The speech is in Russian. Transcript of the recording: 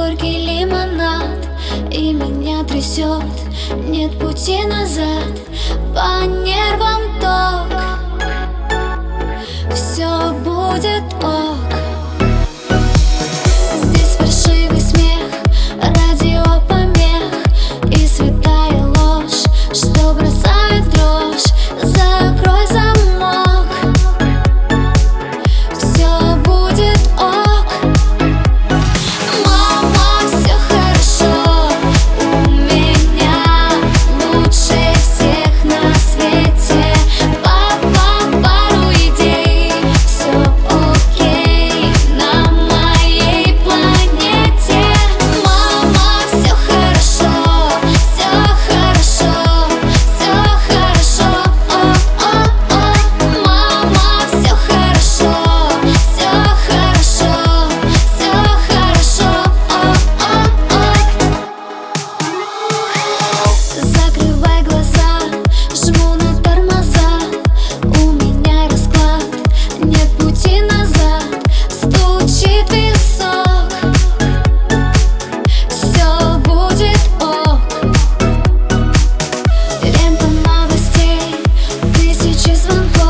горький лимонад, и меня трясет, нет пути назад. По нервам ток, все будет ок. Здесь фальшивый смех, радиопомех и святая ложь, что бросает в дрожь. Закрой замок, все будет ок. Мама, все хорошо, у меня лучше всех на свете. Папа, пару идей, все окей на моей планете. Мама, все хорошо, все хорошо, все хорошо. Мама, все хорошо, все хорошо, все хорошо. Закрывай глаза, жму на тормоза, у меня расклад, нет пути назад. Стучит висок, все будет ок. Лента новостей, тысячи звонков.